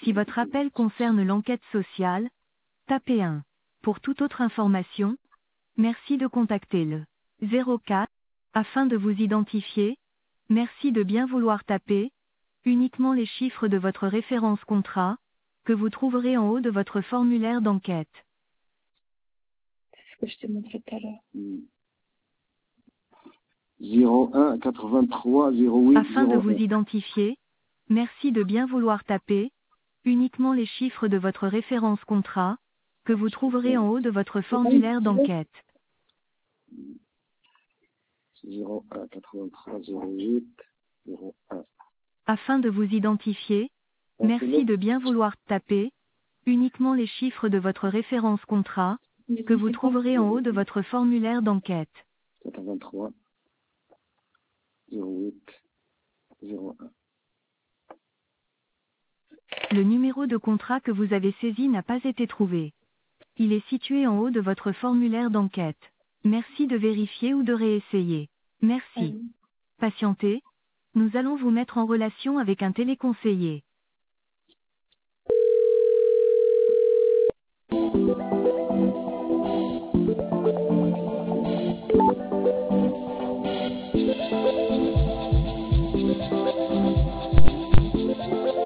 Si votre appel concerne l'enquête sociale, tapez 1. Pour toute autre information, merci de contacter le 04. Afin de vous identifier, merci de bien vouloir taper uniquement les chiffres de votre référence contrat, que vous trouverez en haut de votre formulaire d'enquête. C'est ce que je t'ai montré tout à l'heure. 01 83 08 Afin de vous 01. identifier, merci de bien vouloir taper uniquement les chiffres de votre référence contrat, que vous trouverez en haut de votre formulaire d'enquête. 01 83 08 01. Afin de vous identifier, merci de bien vouloir taper uniquement les chiffres de votre référence contrat, que vous trouverez en haut de votre formulaire d'enquête. 83 08 01. Le numéro de contrat que vous avez saisi n'a pas été trouvé. Il est situé en haut de votre formulaire d'enquête. Merci de vérifier ou de réessayer. Merci. Patientez. Nous allons vous mettre en relation avec un téléconseiller.